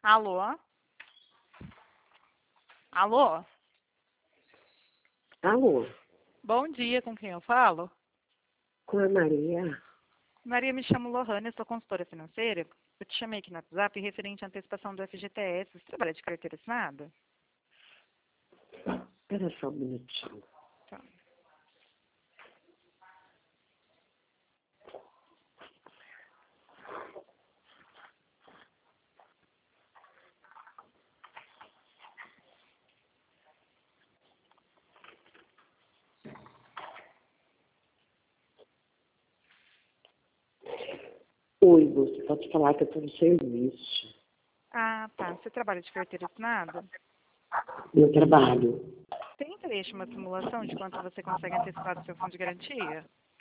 Alô? Alô? Alô, Bom dia, com quem eu falo? com a Maria. Maria, me chamo Lohane, eu sou consultora financeira. Eu te chamei aqui no WhatsApp referente à antecipação do FGTS. Você trabalha de carteira assinada? Espera só um minutinho. Tá. Oi, você pode falar que eu estou no serviço. Ah, tá. Você trabalha de carteira assinada? Meu trabalho. Tem interesse em uma simulação de quanto você consegue antecipar do seu fundo de garantia?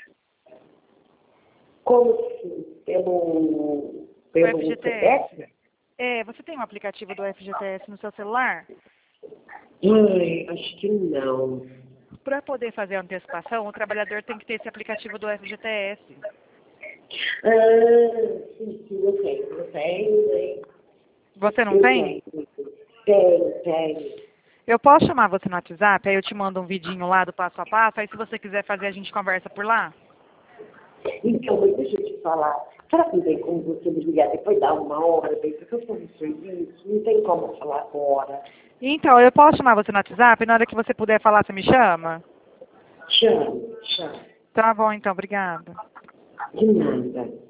Como assim? Pelo O FGTS. CPF? Você tem um aplicativo do FGTS no seu celular? Ai, acho que não. Para poder fazer a antecipação, o trabalhador tem que ter esse aplicativo do FGTS. Sim, eu tenho. Você não Eu tem? tenho. Eu posso chamar você no WhatsApp, aí eu te mando um vidinho lá do passo a passo, aí se você quiser fazer, a gente conversa por lá? Então, mas deixa eu te falar. Será que não tem como você me ligar depois dar uma hora, bem, porque eu estou no serviço, não tem como falar agora. Então, eu posso chamar você no WhatsApp, e na hora que você puder falar, você me chama? Chame. Tá bom, então, obrigada. De nada.